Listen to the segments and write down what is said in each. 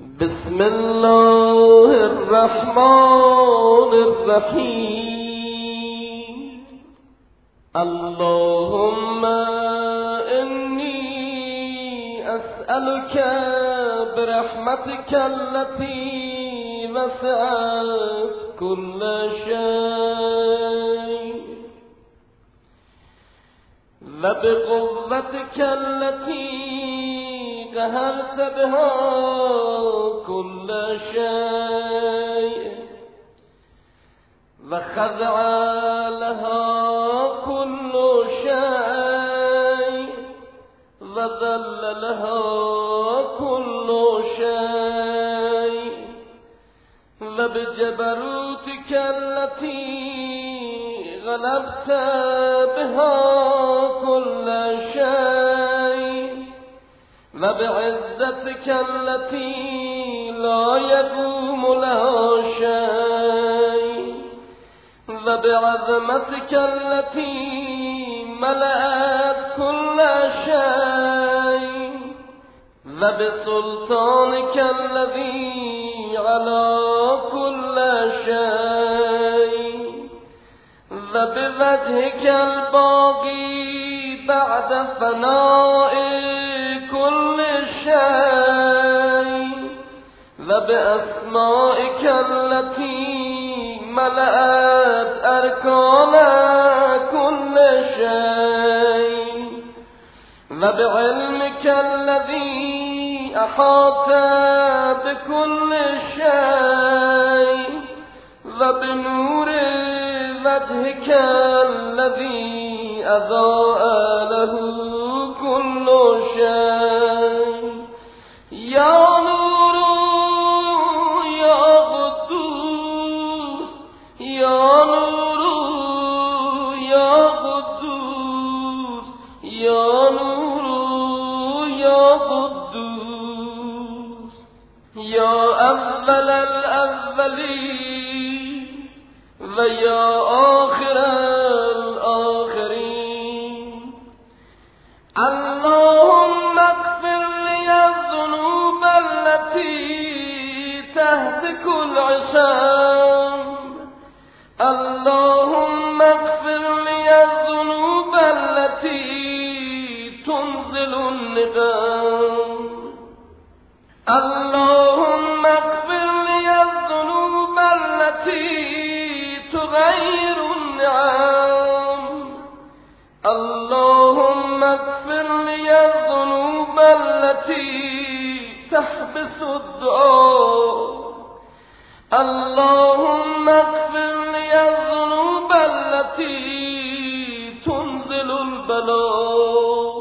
بسم الله الرحمن الرحیم. اللهم إني أسألك برحمتك التي وسعت كل شيء وبقوتك التي قهرت بها كل شيء وخضع لها كل شيء وذل لها كل شيء وبجبروتك التي غلبت بها كل شيء وبعزتك التي لا يقوم لها شيء وبعظمتك التي ملأت كل شيء وبسلطانك الذي على كل شيء وبوجهك الباقي بعد فناء كل شيء وبأسمائك التي ملأت أركان كل شيء وبعلمك الذي أحاط بكل شيء وبنور وجهك الذي أضاء له كل شيء. يا نور يا قدوس يا نور يا قدوس يا نور يا قدوس يا أول الأولين ويا آخر الآخرين. اللهم اغفر لي الذنوب التي تهتك العصام. اللهم اغفر لي الذنوب التي تنزل النقام. اللهم اغفر لي الذنوب التي تغير النعم. اللهم اغفر لي الذنوب التي تحبس الدعاء. اللهم اغفر لي الذنوب التي تنزل البلاء.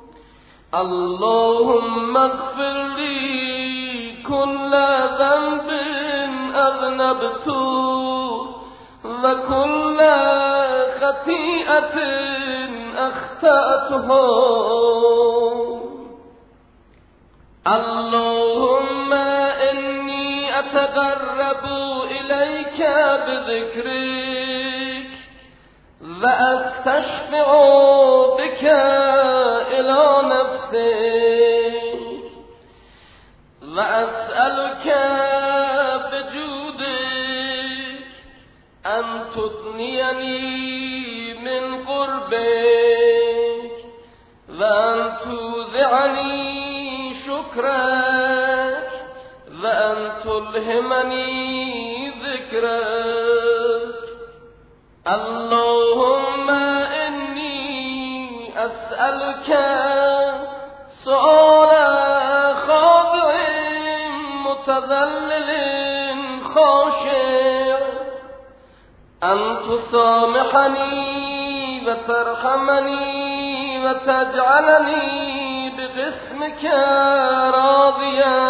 اللهم اغفر لي كل ذنب أذنبته وكل خطيئة أخطأتها. اللهم إني أتقرب إليك بذكرك وأستشفع بك إلى نفسك وأسألك بجودك أن تثنيني من قربك وأن توزعني شكرك وأن تلهمني ذكرك. اللهم إني أسألك سؤال خاضع متذلل خاشع أن تسامحني وترحمني وتجعلني باسمك راضيا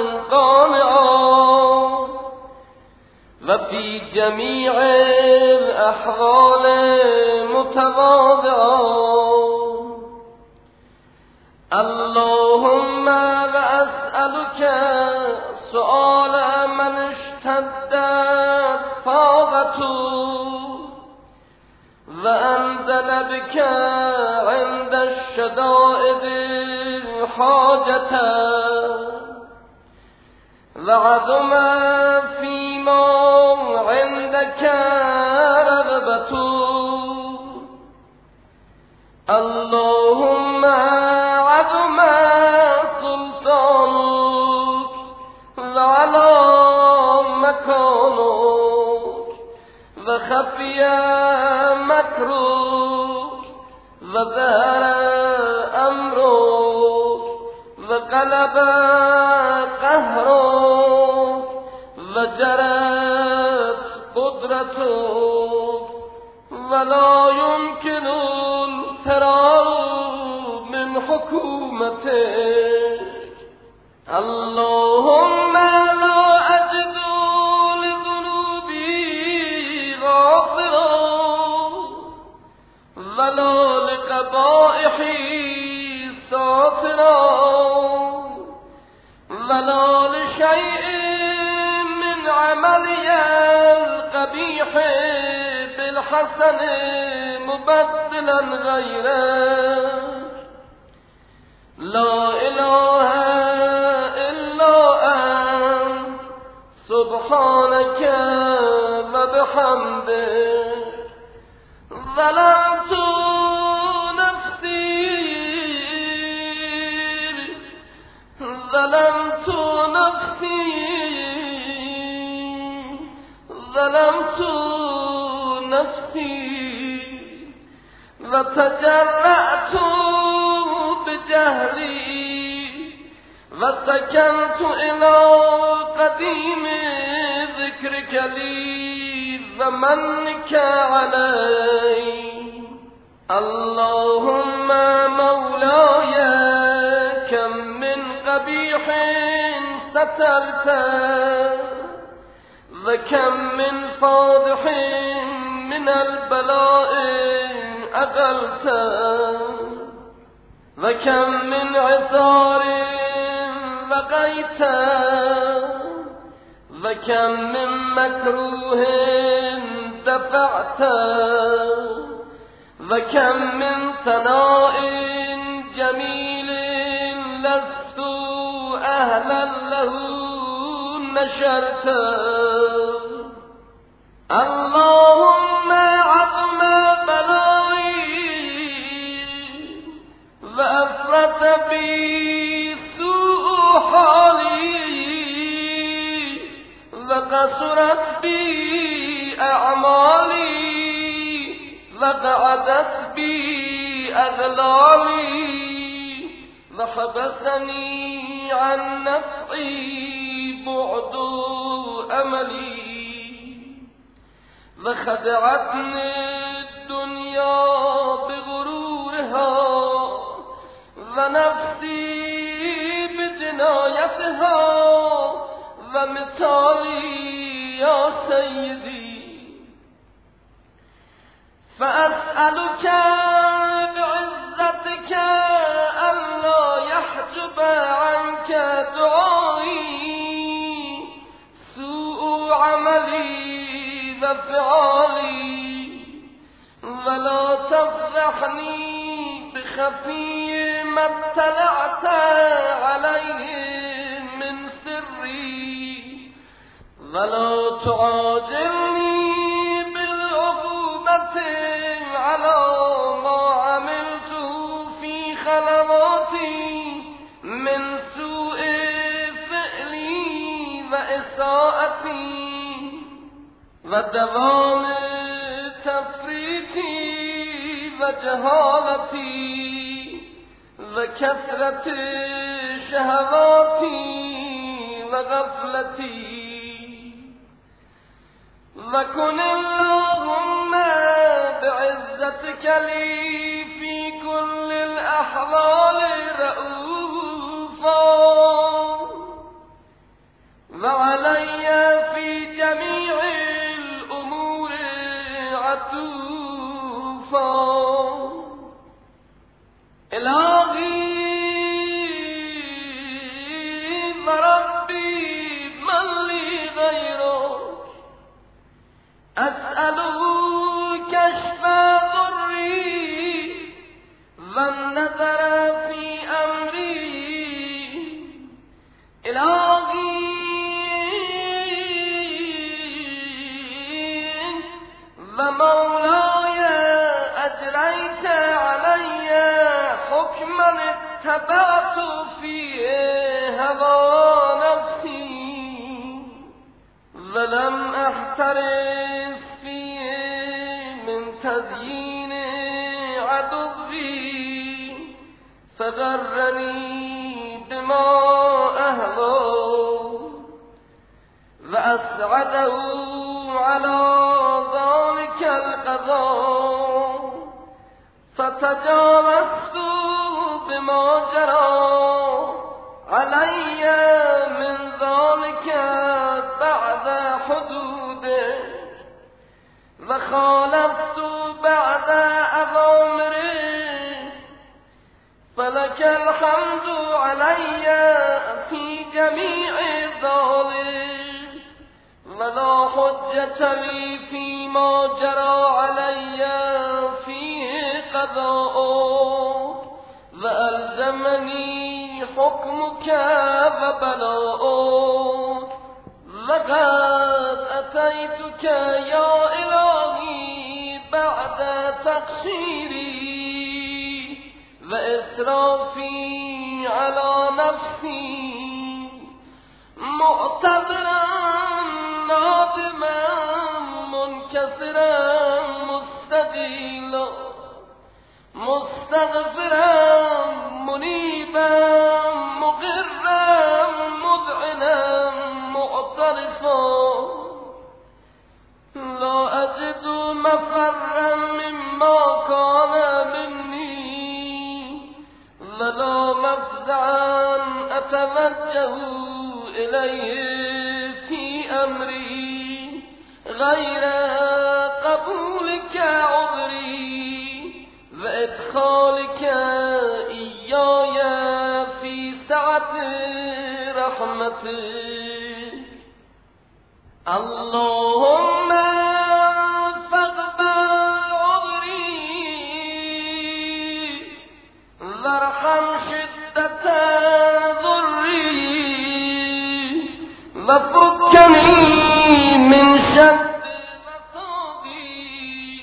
قانعا وفي جميع الأحوال متواضعا. اللهم وأسألك سؤال من اشتدت طاقته وأنزل بك عند الشدائد حاجته وعظم فيما عندك رغبة اللهم عظم سلطانك وعلى مكانك وخفي مكرك وظهر أمرك وغلب قهرك وجرت قدرتك ولا يمكن الفرار من حكومتك اللهم لا أجد لذنوبي غافرا ولا لقبائحي ساترا ولا لشيء من عملي القبيح بالحسن مبدلا غيره لا إله إلا أنت سبحانك وبحمدك ظلمت نفسي ظلمت نفسي ظلمت نفسي وتجرأت بجهلي وسكنت إلى قديم ذكرك لي ومنك علي اللهم مولاي كم من قبيح سترته وكم من فاضح من البلاء أقلته وكم من عثار وقيته وكم من مكروه دفعته وكم من ثناء جميل لست أهلا له نشرته اللهم عظم بلائي وأفرط بي سوء حالي وقصرت بي أعمالي وقعدت بي أغلالي وحبسني عن نفعي بعد أملي وخدعتني الدنيا بغرورها ونفسي بجنايتها ومثالي يا سيدي فأسألك بعزتك ألا يحجب عنك دعائي سوء عملي وفعالي ولا تفضحني بخفي ما اطلعت عليه من سري ولا تعاجلني بالعقوبة على ما عملت في خلواتي من سوء فعلي وإساءتي ودوام تفريطي وجهالتي وكثرة شهواتي وغفلتي وكن اللهم بعزتك لي في كل الأحوال رؤوفا وعلي في جميع الأمور عطوفا إلهي وربي من لي غيرك أسأله كشف ضري والنظر في أمري إلهي من اتبعت فيه هوى نفسي ولم احترس فيه من تزيين عدوي فغرني بما اهوى واسعده على ذلك القضاء فتجاوزت بما جرى علي من ذلك بعد حدوده وخالفت بعد أوامره فلك الحمد علي في جميع ذلك ولا حجة لي فيما جرى علي فيه قضاء وألزمني حكمك وبلاؤك لقد أتيتك يا إلهي بعد تقصيري وإسرافي على نفسي معتذرا نادما منكسرا مستقيلا مستغفرا منيبا مقرا مذعنا معترفا لا أجد مفرا مما كان مني ولا مفزعا أتوجه إليه في أمري غير قبولك عذري وإدخالك إياي في سعة رحمتك اللهم فاقبل عذري وارحم شدة ضري وفكني من شد وصابي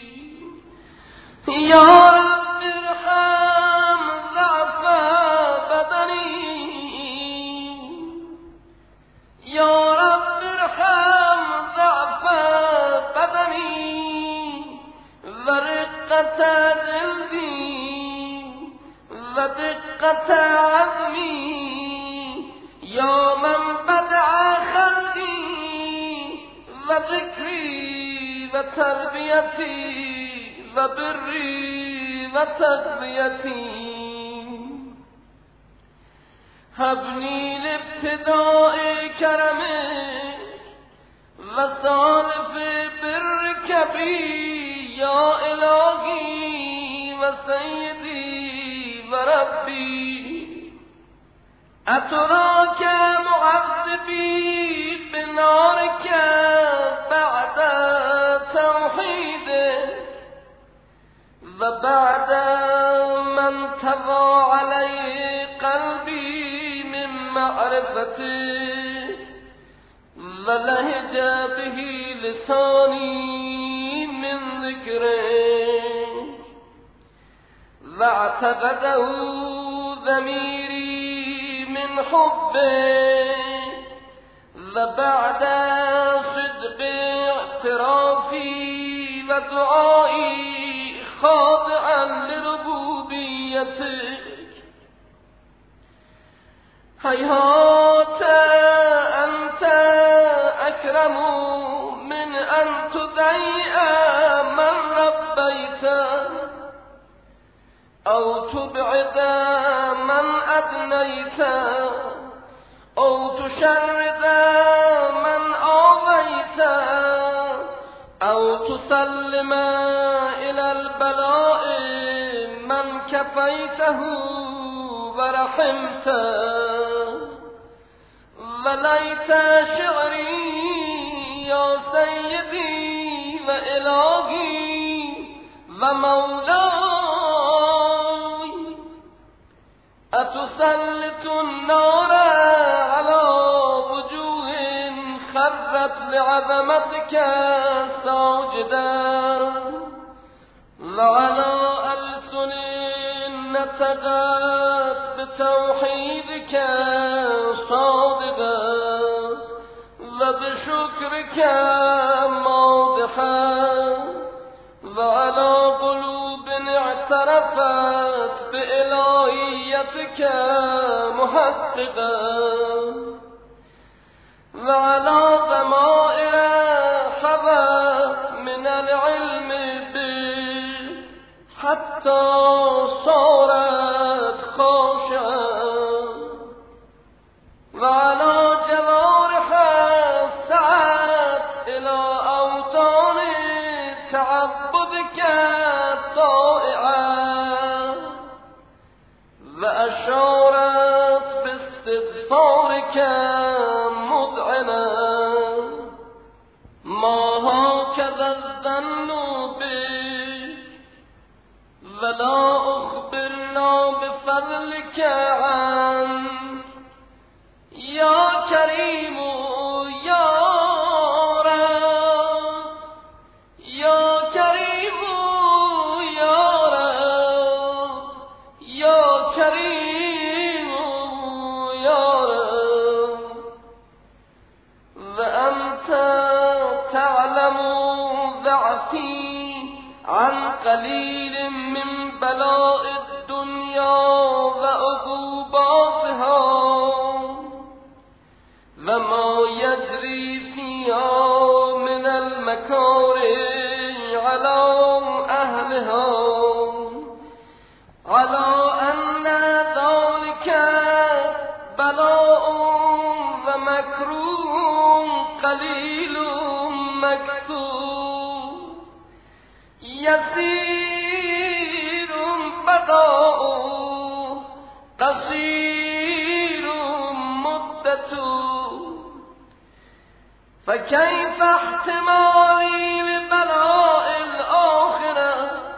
يا رب ارحم ضعف بدني يا رب ارحم ضعف بدني ورقة قلبي ودقة عزمي يا من بدع خلقي وذكري وتربيتي وبري وتربيتي هبني لابتداء كرمك وصالف برك بي يا إلهي وسيدي وربي أتراك معذبي بنارك بعد توحيدك وبعد من تضى عليه قلبي من معرفتك ولهج به لساني من ذكرك واعتقده ضميري من حبك وبعد صدق اعترافي ودعائي خاضعا لربوبيتك هيهات أنت أكرم من أن تضيء من ربيته أو تبعد من أدنيت أو تشرد من آويت أو تسلم إلى البلاء من كفيته ورحمته وليت شعري يا سيدي وإلهي ومولاي أتسلط النار على وجوه خرت لعظمتك ساجدا وعلى ألسن نتقت بتوحيدك صادقا وبشكرك ماضحا وعلى قلوب اعترفت بإلهيتك محققا وعلى ضمائر حبت من العلم به حتى صارت خاشعة وعلى جوارح سعت إلى أوطان تعبدك طائعة وأشارت باستغفارك مذعنة ما هكذا الظن بك ولا أخبرنا بفضلك عنك يا كريم يا رب يا كريم يا رب يا كريم يا رب وأنت تعلم ضعفي عن قليل من بلاء الدنيا وعقوباتها وما يجري فيها من المكاره على أهلها على أن ذلك بلاء ومكروه قليل مكتوب يسير بقاء قصير مدته فكيف احتمالي لبلاء الآخرة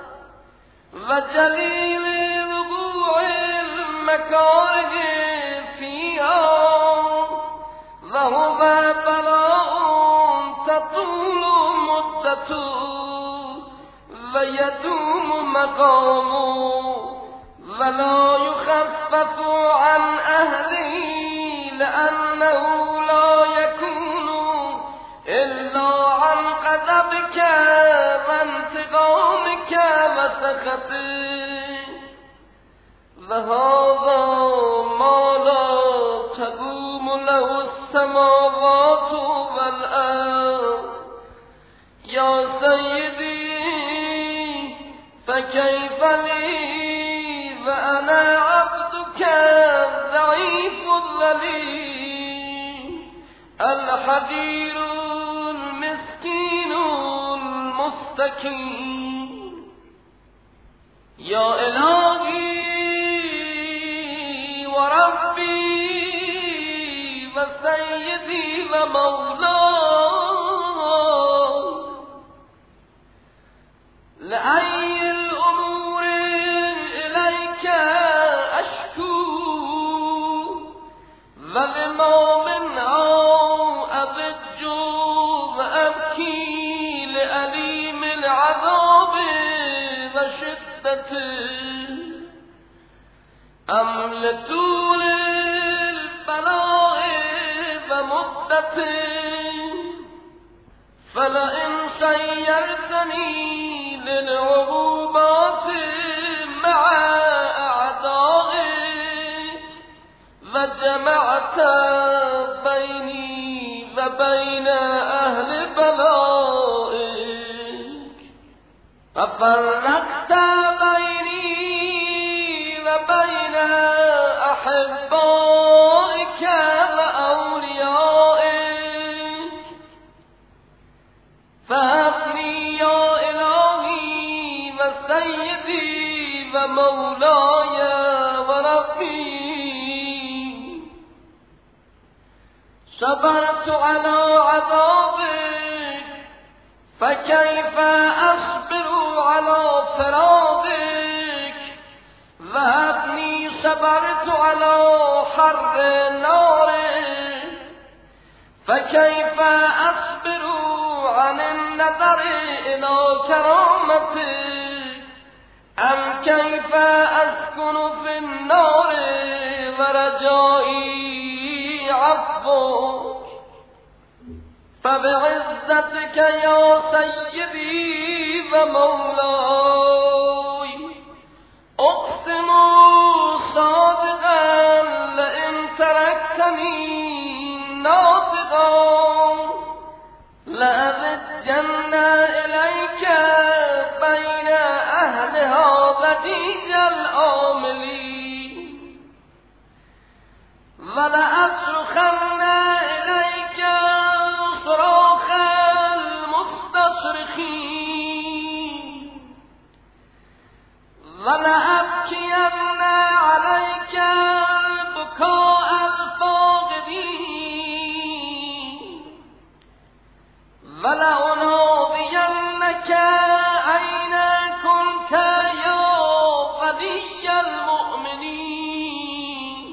وجليل وقوع المكاره فيها وهو بلاء تطول مدته ويدوم مقامه ولا يخفف عن أهله لأنه لا يكون إلا عن غضبك وانتقامك وسخطك وهذا ما لا تقوم له السماوات والأرض يا سيدي فكيف لي وأنا عبدك الضعيف الذليل الحقير المسكين المستكين يا إلهي وربي وسيدي ومولاي لأي الأمور إليك أشكو ولما منها أضج وأبكي لأليم العذاب وشدته أم لطول البلاء ومدته فلئن سيرتني للعقوبات مع أعدائك وجمعت بيني وبين أهل بلائك وفرقت بيني وبين أحبائك وأوليائك فهبني يا إلهي وسيدي ومولاي وربي صبرت على عذابك فكيف أصبر على فراقك وهبني صبرت على حر نارك فكيف أصبر عن النظر إلى كرامتك أم كيف أسكن في النار ورجائي عفوك فبعزتك يا سيدي ومولاي أقسم صادقا لئن تركتني ناطقا لأذجن إليك بين أهلها ضجيج الآملين ولأصرخن إليك صراخ المستصرخين ولأبكين عليك بكاء الفاقدين ولأنادينك أين كنت يا ولي المؤمنين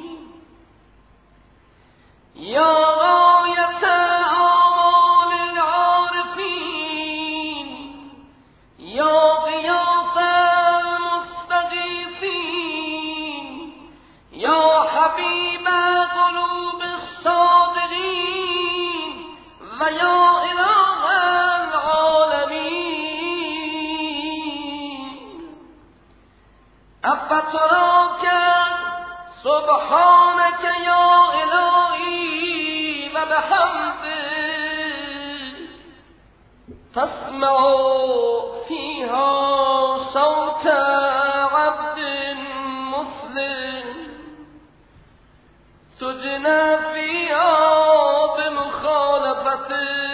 يا غاية آمال العارفين يا غياث المستغيثين يا حبيب قلوب الصادقين ويا إله العالمين أفتراك سبحانك يا إلهي وبحمدك تسمع فيها صوت عبد مسلم سجن فيها بمخالفته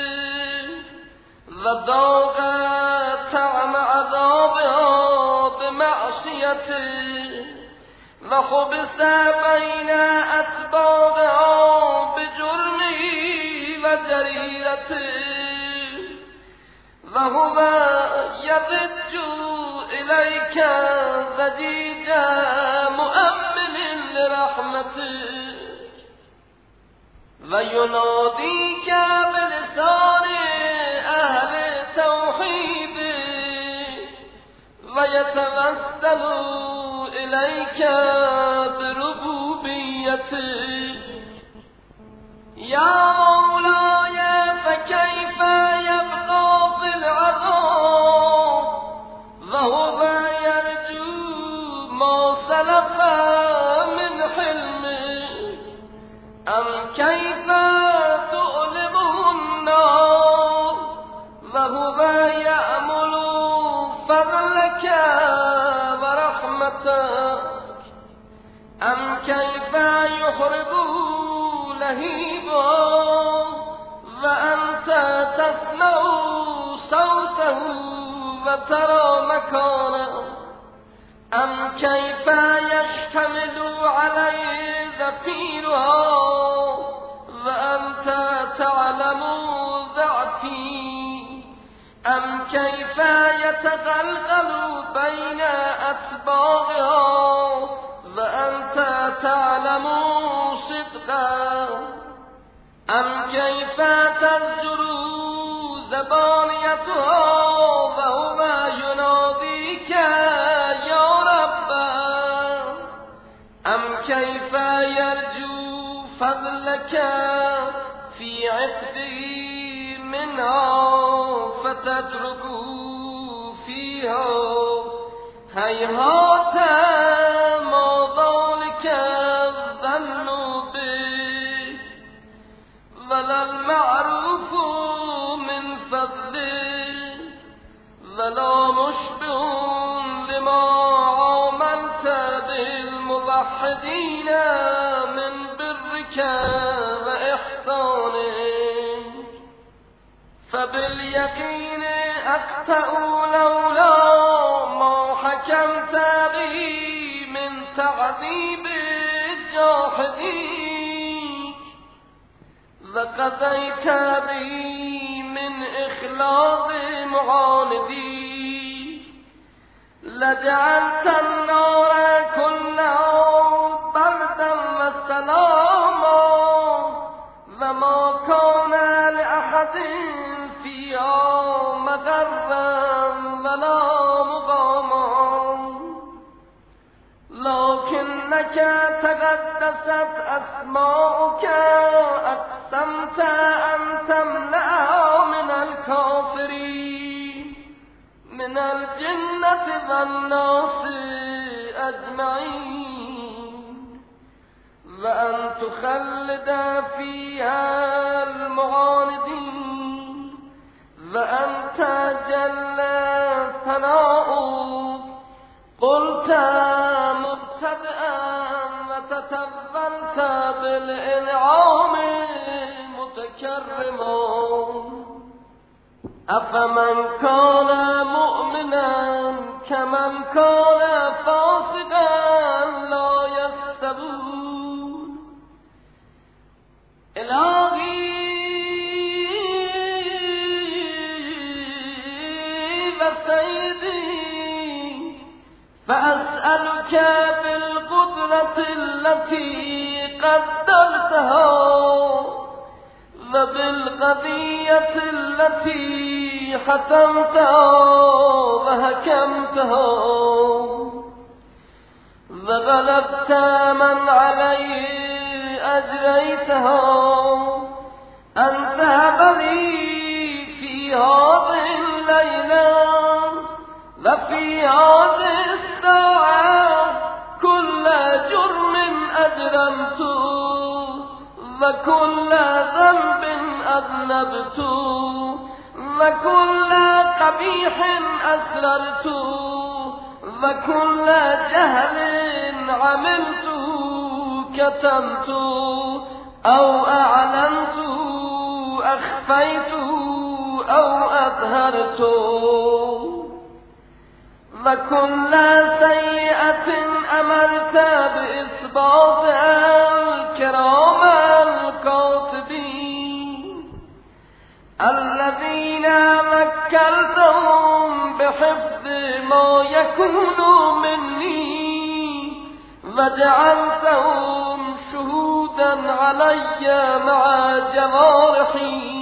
وذاق طعم عذابها بمعصيته وحبس بين أسبابها بجرمه وجريرته وهو يضج إليك ضجيج مؤمن لرحمتك ويناديك بلسان أهل توحيدك ويتوسل إليك بربوبيتك يا مولاي فكيف يبقى في العذاب وهو يرجو ما سلف من حلمك أم كيف تؤلمه النار وهو يأمل فضلك ورحمتك أم كيف يحرقه لهيبا وأنت تسمع صوته وترى مكانه أم كيف يشتمل عليه زفيرها وأنت تعلم ضعفي أم كيف يتغلغل بين أتباعها وأنت تعلم صدقا أم كيف تزجر زبانيتها وهو يناديك يا رب أم كيف يرجو فضلك في عتبه منها فتتركه فيها هيهات ما ذلك الظن به ولا المعروف من فضله ولا مشبه لما عاملت به الموحدين من برك وإحسانك فباليقين أقطع لولا ما حكمت به من تعذيب الجاحدين وقضيت به من إخلاص معاندين لجعلت النار كلها بردا وسلاما وما كان لأحد فيها مضرا ولا مقاما أنك تقدست أسماؤك أقسمت أن تملأ من الكافرين من الجنة والناس أجمعين وأن تخلد فيها المعاندين وأنت جل ثناؤك قلت مبتدئا وتتولت بالإنعام متكرما أفمن كان مؤمنا كمن كان فاسقا لا يستوون إلهي وسيدي فأسألك بالقدرة التي قدرتها وبالقضية التي حسمتها وحكمتها وغلبت من عليه أجريتها أن تهب لي في هذه الليلة وفي هذه الساعة كل جرم أجرمته وكل ذنب أذنبت وكل قبيح أسررت وكل جهل عملت كتمت أو أعلنت أخفيت أو أظهرت وكل سيئة أمرت بإثباتها الكرام الكاتبين الذين وكلتهم بحفظ ما يكون مني وجعلتهم شهودا علي مع جوارحي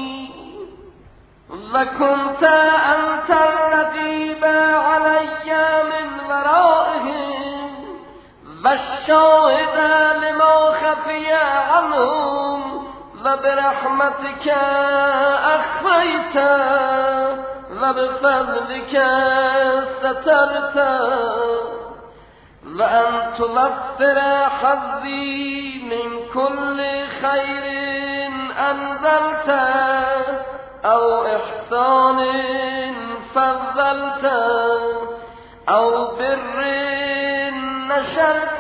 وكنت أنت الرقيب علي من ورائهم والشاهد لما خفي عنهم وبرحمتك أخفيت وبفضلك سترت وأن توفر حظي من كل خير أنزلت أو إحسان فضلت أو بر نشرت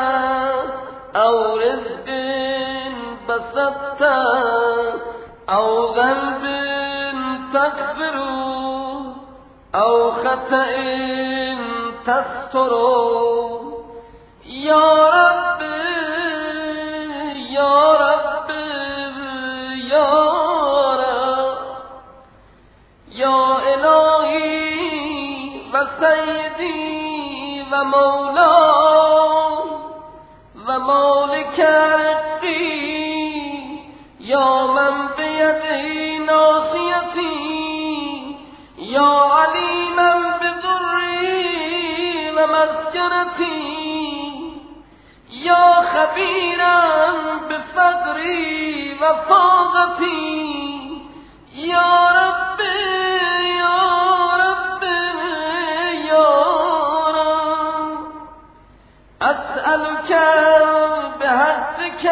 أو رزق بسطت أو ذنب تغفر أو خطأ تستر يا رب يا رب يا رب يا إلهي وسيدي ومولاي ومالك رزقي يا من بيده ناصيتي يا عليما بضري ومسكنتي يا خبيرا بفقري وفاضتي يا ربي يا ربي يا رب أسألك بهدك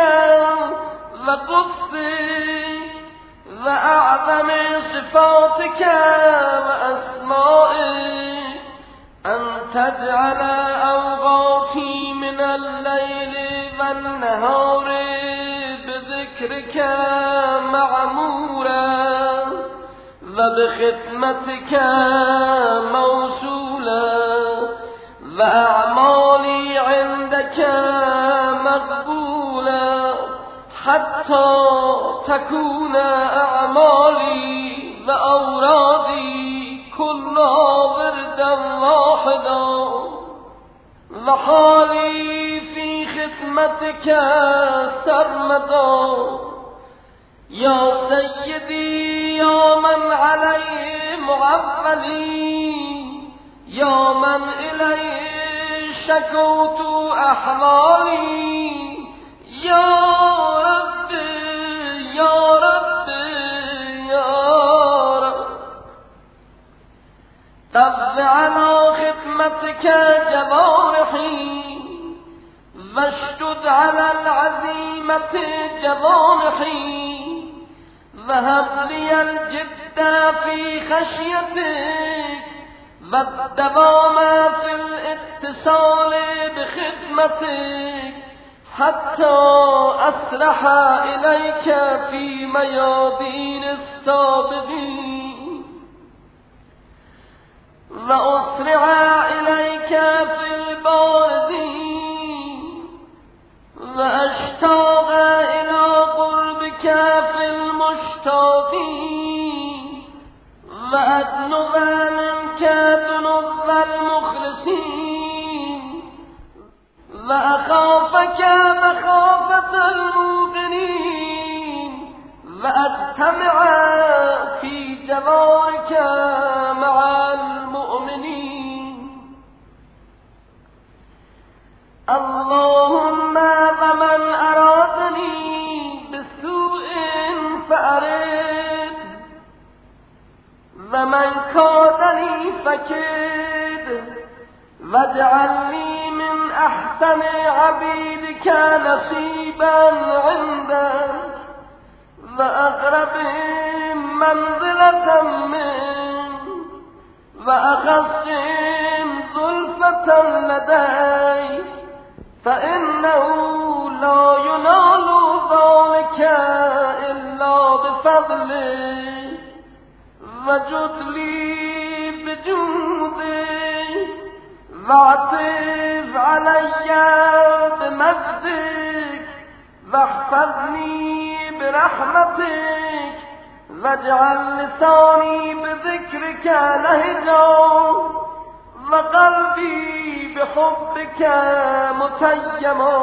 وقدسك وأعظم صفاتك وأسمائك أن تجعل أوقاتي من الليل والنهار بذكرك معمورا وبخدمتك موصولا وأعمالي عندك مقبولا حتى تكون أعمالي وأورادي كلها وردا واحدا وحالي في خدمتك سرمدا يا سيدي يا من عليه معولي يا من إليه شكوت أحوالي يا ربي يا ربي يا رب طب على خدمتك جوارحي واشدد على العزيمة جوانحي وهب لي الجد في خشيتك والدوام في الاتصال بخدمتك حتى أسرح إليك في ميادين السابقين وأسرع إليك في الباردين وأشتاق إلى قربك في المشتاقين وأدنو منك ذنوب المخلصين وأخافك مخافة المؤمنين وأجتمع في جوارك مع المؤمنين اللهم ومن أرادني بسوء فأرد ومن كادني فكد واجعل لي من أحسن عبيدك نصيبا عندك وأقربهم منزلة منك وأخصهم زلفة لديك فإنه لا ينال ذلك إلا بفضلك وجد لي بجودك واعطف علي بمجدك واحفظني برحمتك واجعل لساني بذكرك لهجا وقلبي بحبك متيما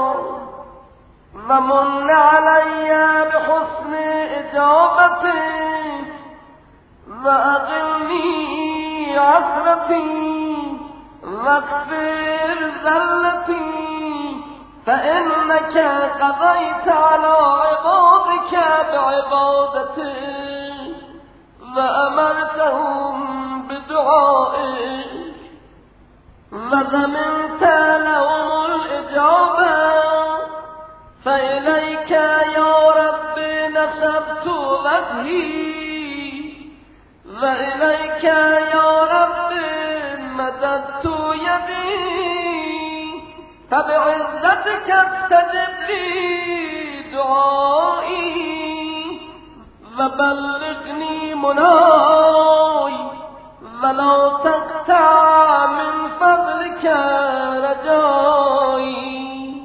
ومن علي بحسن إجابتك وأغلني عثرتي واغفر زلتي فإنك قضيت على عبادك بعبادتك وأمرتهم بدعائك وضمنت لهم الإجابة فإليك يا رب نسبت وجهي وإليك يا رب مددت يدي فبعزتك استجب لي دعائي وبلغني مناي ولا تقطع من فضلك رجائي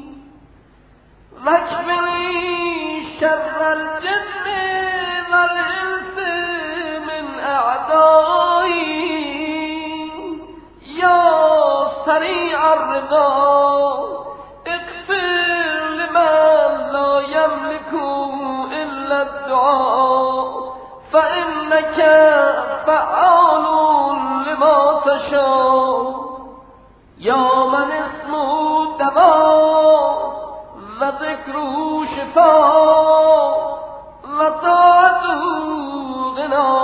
واكفني شر الجن والإنس من أعدائي يا سريع الرضا اغفر لمن لا يملك إلا الدعاء فإنك فعال لما تشاء يا من اسمه دواء وذكره شفاء وطاعته غنى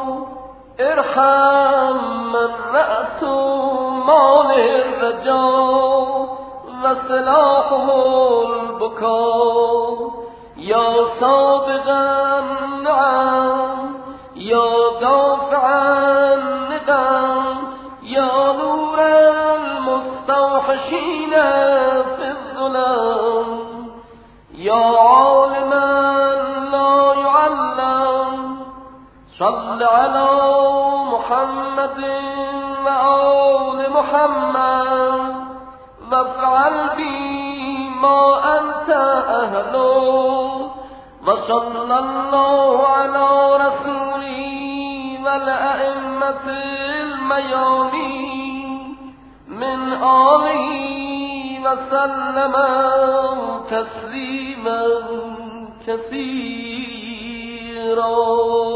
ارحم من رأسه مال الرجاء وسلاحه البكاء يا سابق النعم يا دافع الندم يا نور المستوحشين في الظلام يا عالما لا يعلم صل على محمد وآل محمد وافعل بي ما أنت أهله وصلى الله على رسوله والأئمة الميامين من آله وسلم تسليما كثيرا